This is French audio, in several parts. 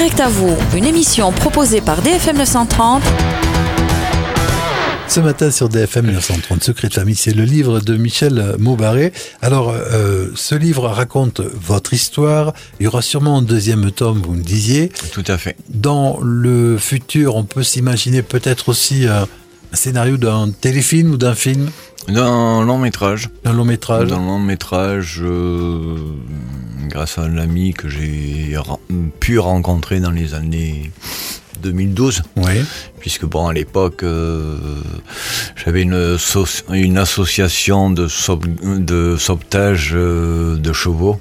Direct à vous, une émission proposée par DFM 930. Ce matin sur DFM 930, Secret de famille, c'est le livre de Michel Maubaré. Alors, ce livre raconte votre histoire. Il y aura sûrement un deuxième tome, vous me disiez. Tout à fait. Dans le futur, on peut s'imaginer peut-être aussi un scénario d'un téléfilm ou d'un film. D'un long métrage. D'un long métrage. D'un long métrage, grâce à un ami que j'ai pu rencontrer dans les années 2012. Oui. Puisque bon, à l'époque, j'avais une association de sauvetage de chevaux.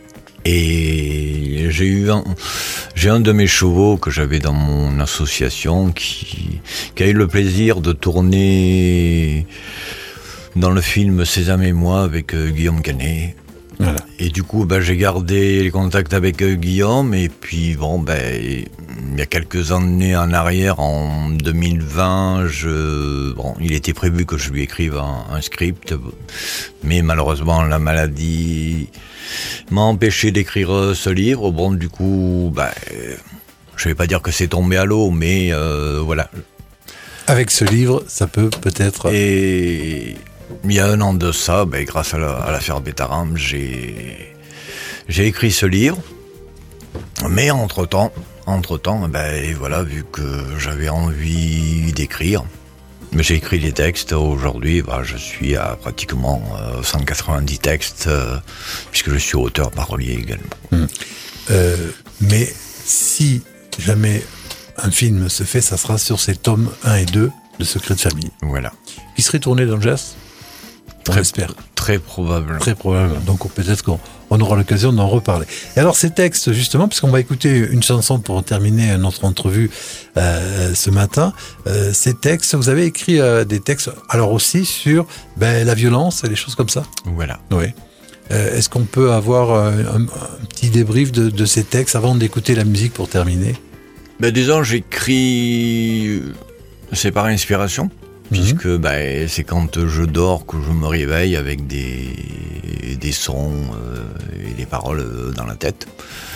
Et j'ai un de mes chevaux que j'avais dans mon association qui a eu le plaisir de tourner dans le film Sésame et moi avec Guillaume Canet. Voilà. Et du coup, j'ai gardé les contacts avec Guillaume. Et puis, il y a quelques années en arrière, en 2020, il était prévu que je lui écrive un script. Mais malheureusement, la maladie m'a empêché d'écrire ce livre. Bon, du coup, je vais pas dire que c'est tombé à l'eau, mais voilà. Avec ce livre, ça peut-être... Et il y a un an de ça, grâce à l'affaire Bétaram, j'ai écrit ce livre. Mais entre-temps, voilà, vu que j'avais envie d'écrire, j'ai écrit des textes. Aujourd'hui, je suis à pratiquement 190 textes, puisque je suis auteur parolier également. Mais si jamais un film se fait, ça sera sur ces tomes 1 et 2 de Secret de famille. Voilà. Qui serait tourné dans le Gers ? On espère. Très probable. Très probable. Donc peut-être qu'on aura l'occasion d'en reparler. Et alors ces textes, justement, puisqu'on va écouter une chanson pour terminer notre entrevue ce matin, ces textes, vous avez écrit des textes, alors aussi sur la violence et les choses comme ça ? Voilà. Oui. Est-ce qu'on peut avoir un petit débrief de ces textes avant d'écouter la musique pour terminer ? Disons, j'écris, c'est par inspiration. Puisque c'est quand je dors que je me réveille avec des sons et des paroles dans la tête.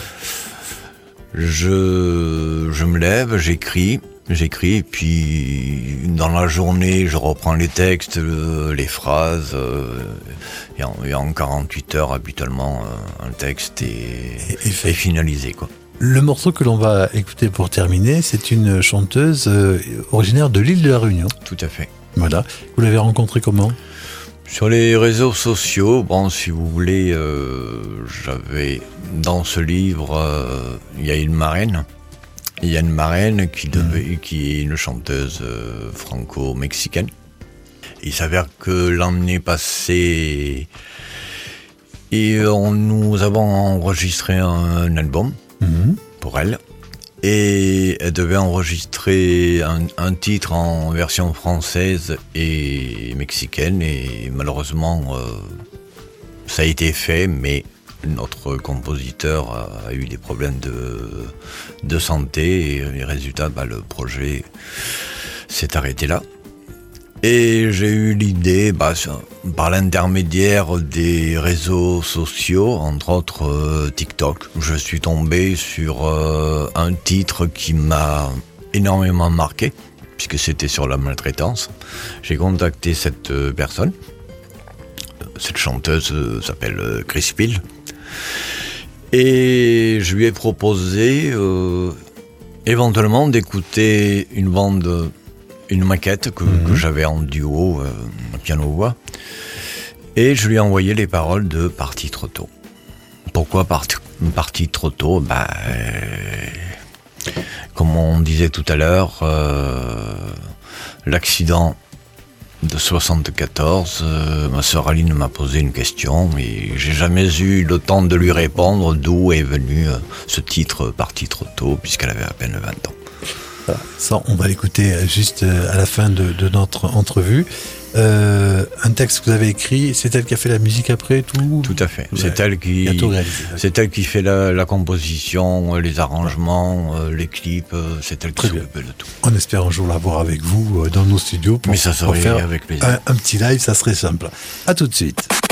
Je me lève, j'écris, et puis dans la journée, je reprends les textes, les phrases, et en 48 heures, habituellement, un texte est finalisé, quoi. Le morceau que l'on va écouter pour terminer, c'est une chanteuse originaire de l'île de la Réunion. Tout à fait. Voilà. Vous l'avez rencontrée comment ? Sur les réseaux sociaux, si vous voulez, j'avais dans ce livre, il y a une marraine. Il y a une marraine qui est une chanteuse franco-mexicaine. Il s'avère que l'année passée, nous avons enregistré un album. Pour elle, et elle devait enregistrer un titre en version française et mexicaine, et malheureusement ça a été fait, mais notre compositeur a eu des problèmes de santé, et résultat, le projet s'est arrêté là. Et j'ai eu l'idée, par l'intermédiaire des réseaux sociaux, entre autres TikTok. Je suis tombé sur un titre qui m'a énormément marqué, puisque c'était sur la maltraitance. J'ai contacté cette personne. Cette chanteuse s'appelle Chris Peel. Et je lui ai proposé éventuellement d'écouter une maquette que j'avais en duo, piano-voix, et je lui ai envoyé les paroles de Parti trop tôt. Pourquoi Parti trop tôt ? Comme on disait tout à l'heure, l'accident de 74, ma sœur Aline m'a posé une question, et j'ai jamais eu le temps de lui répondre d'où est venu ce titre Parti trop tôt, puisqu'elle avait à peine 20 ans. Ça, on va l'écouter juste à la fin de notre entrevue. Un texte que vous avez écrit, c'est elle qui a fait la musique après, tout ? Tout à fait. C'est elle qui fait la composition, les arrangements, les clips. C'est elle qui s'occupe de tout. On espère un jour la voir avec vous dans nos studios pour faire avec plaisir. Un petit live, ça serait simple. À tout de suite.